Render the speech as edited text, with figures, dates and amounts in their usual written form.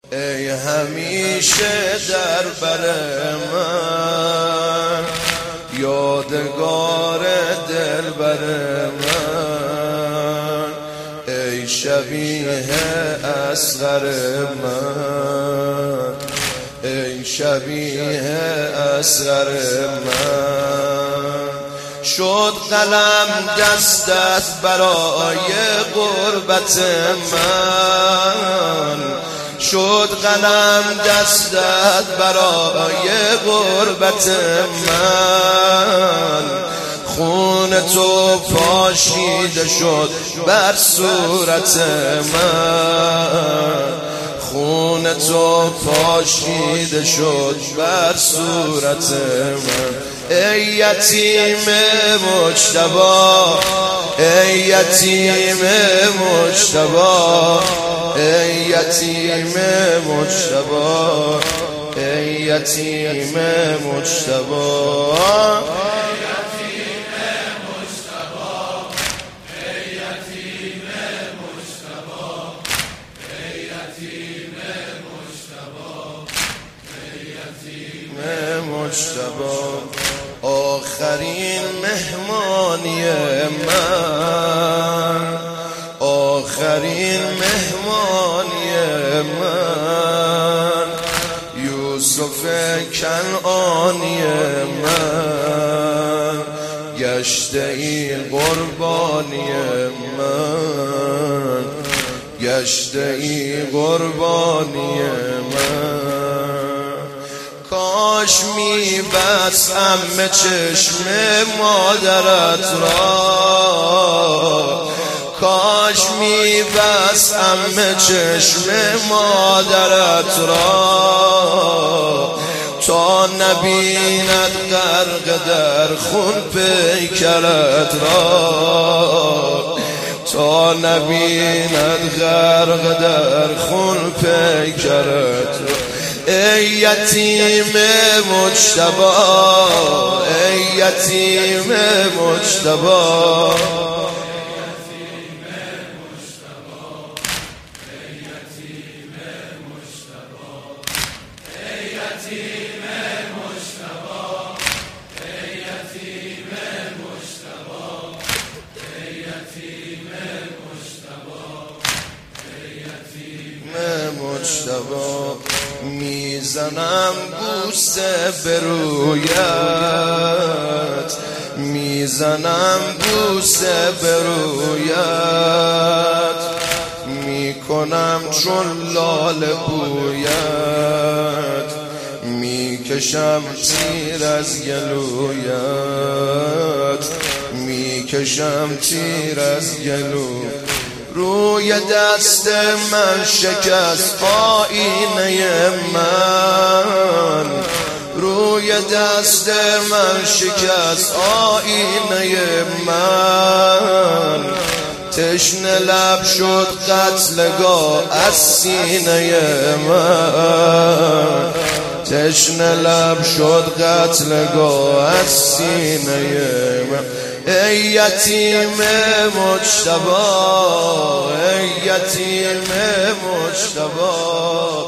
ای همیشه در بر من، یادگار دلبر من، ای شبیه اصغر من، ای شبیه اصغر من. شد قلم دستت برای غربت من، شد قلم دستت برای غربت من. خون تو پاشیده شد بر صورت من، خون تو پاشیده شد بر صورت من. ای یتیم مجتبی، ای یتیم مجتبی، ای یتیم مجتبی، ای یتیم مجتبی. آخرین مهمانی من، آخرین مهمانی من، یوسف کنعانی من، گشته ای قربانی من، گشته ای قربانی من. کاش می‌بستم چشم مادرت را، کاش می‌بستم چشم مادرت را، تا نبیند غرق در خون پیکرت را، تا نبیند غرق در خون پیکرت را. ای یتیم مجتبی، ای یتیم مجتبی، میزنم بوسه به رویت، میزنم بوسه به رویت، میکنم چون لاله بویت، میکشم تیر از گلویت، میکشم تیر از گلویت. روی دست من شکست آینه من، روی دست من شکست آینه من. تشنه لب شد قتلگاه از سینه من، تشنه لب شد قتلگاه از سینه من. ای یتیم مجتبی، ای یتیم مجتبی.